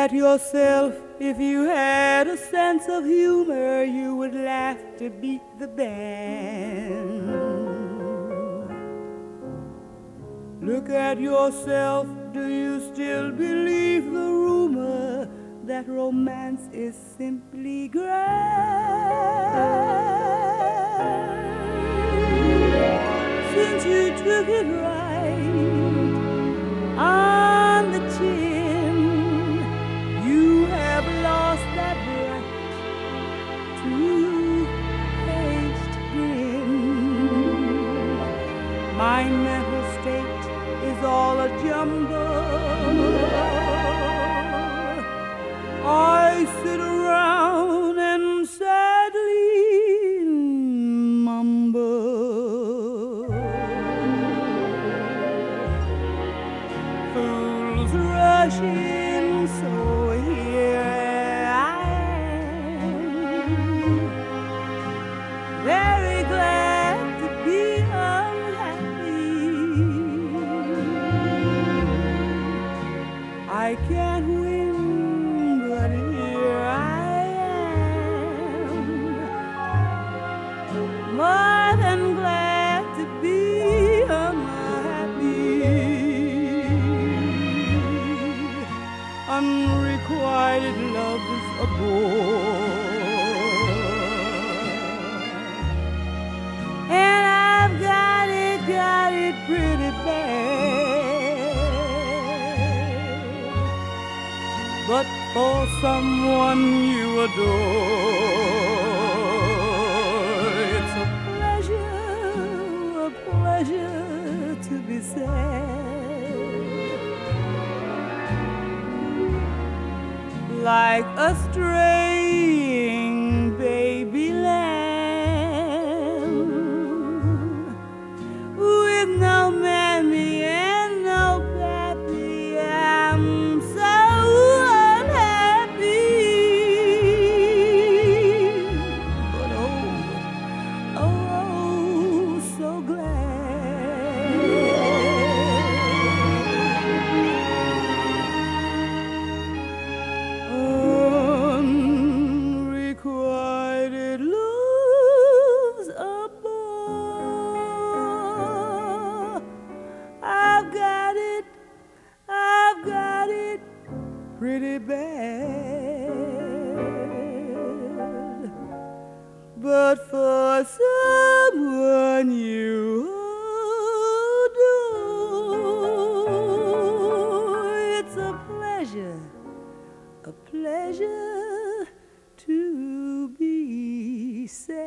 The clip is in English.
at yourself. If you had a sense of humor, you would laugh to beat the band. Look at yourself. Do you still believe the rumor that romance is simply grand? Since you took it right on the chin, you have lost that bright two-faced grin. My mental state is all a jumble. I sit around and sadly mumble. Fools rush in, so here I am, very glad to be unhappy. I can't win, but here I am, more than glad to be unhappy. Unrequited love is a bore, and I've got it pretty bad. But for someone you adore, it's a pleasure to be sad. Like a straying baby lamb with no mammy and no pappy, I'm so unhappy. But oh, so glad. Unrequited love's a bore. I've got it pretty bad. But for someone you adore, it's a pleasure to be sad.